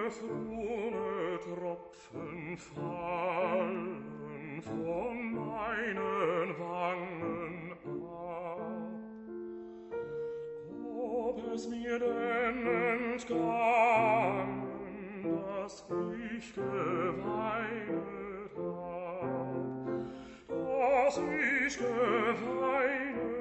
frohe Tropfen fallen von meinen Wangen ab. Ob es mir denn entgangen, dass ich geweinet hab, dass ich geweinet